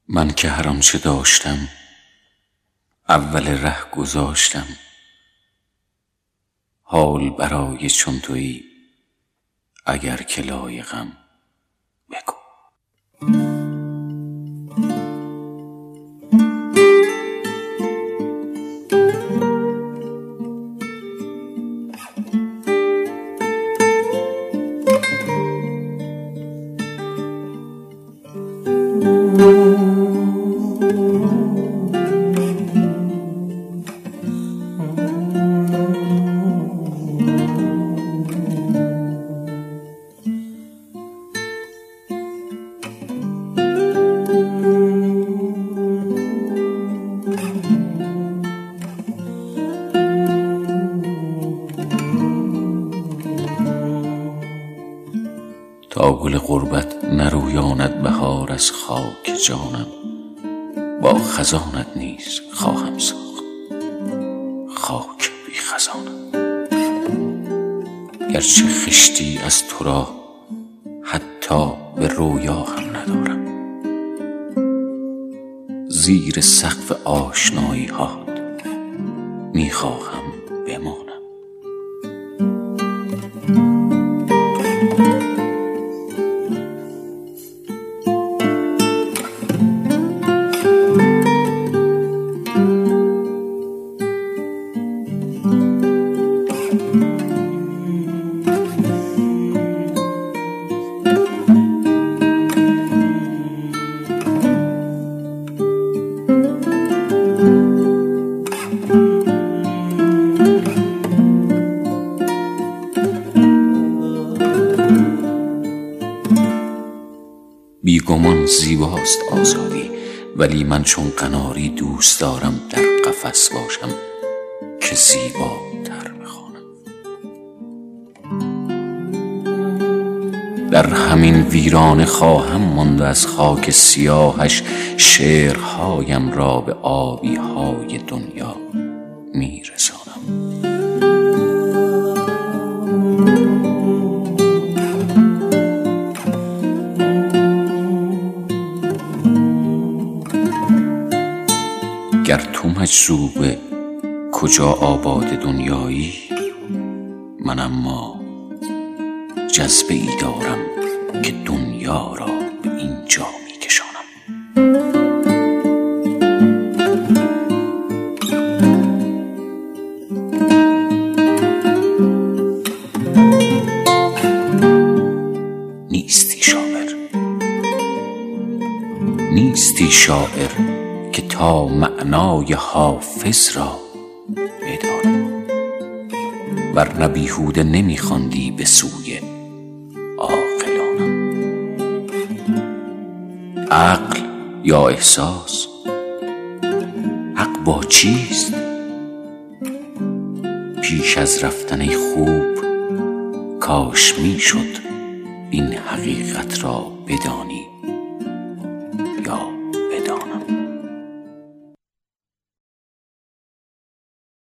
من که هر آنچه داشتم اول ره گذاشتم، حال برای چون تویی اگر که لایقم بگو. تا گل غربت نرویاند بهار از خاک جانم، با خزانت نیز خواهم ساخت خاک بی خزانم. گرچه خشتی از تو را حتی به رویا هم ندارم، زیر سقف آشنایی هات میخواهم بمانم. بیگمان زیباست آزادی، ولی من چون قناری دوست دارم در قفس باشم که زیباتر بخوانم. در همین ویرانه خواهم ماند از خاک سیاهش، شعرهایم را به آبی های دنیا میرسانم. گر تو مجذوب کجا آباد دنیایی، من اما جذبه ای دارم که دنیا را به اینجا می کشانم. نیستی شاعر که تا معنای حافظ را بدانی، ورنه بیهوده نمیخواندی به سوی عاقلانم. عقل یا احساس، حق با چیست؟ پیش از رفتن خوب کاش میشد این حقیقت را بدانی